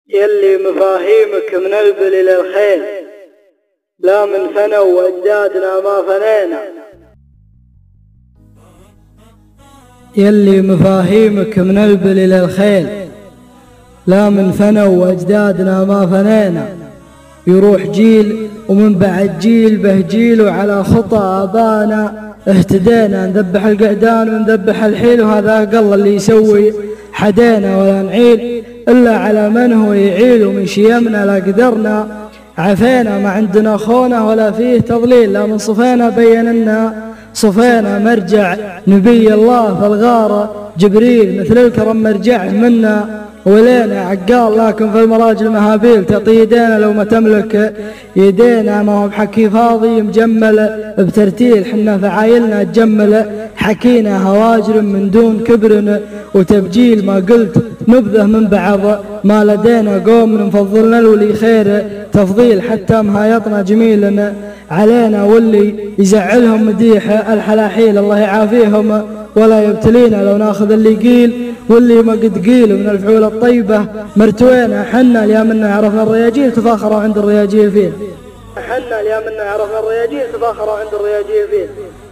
يلي مفاهيمك من البل إلى الخيل، لا من فنوا وأجدادنا ما فنينا. يلي مفاهيمك من البل إلى الخيل، لا من فنوا وأجدادنا ما فنينا. يروح جيل ومن بعد جيل به جيل، وعلى خطى آبانا اهتدينا. نذبح القعدان ونذبح الحيل، وهذا أقل اللي يسوي حدينا. ولا نعيل إلا على من هو يعيل، ومن شيمنا لا قدرنا عفينا. ما عندنا خونا ولا فيه تضليل، لا من صفينا بين لنا صفينا. مرجع نبي الله في الغارة جبريل، مثل الكرم مرجعه منا ولينا. عقال لكن في المراجل مهابيل، تعطي يدينا لو ما تملك يدينا. ما هو بحكي فاضي مجمل بترتيل، حنا فعايلنا تجمل. حكينا هواجر من دون كبر وتبجيل، ما قلت نبذه من بعض ما لدينا. قوم نفضلنا الولي خير تفضيل، حتى مهايطنا جميل علينا. واللي يزعلهم مديح الحلاحيل، الله يعافيهم ولا يبتلينا. لو ناخذ اللي قيل واللي ما قد قيل، من الفعول الطيبة مرتوينا. حنا اليا منا عرفنا الرياجيل، تفاخروا عند الرياجيل فيه. حنا اليا منا عرفنا الرياجيل، تفاخروا عند الرياجيل فيه.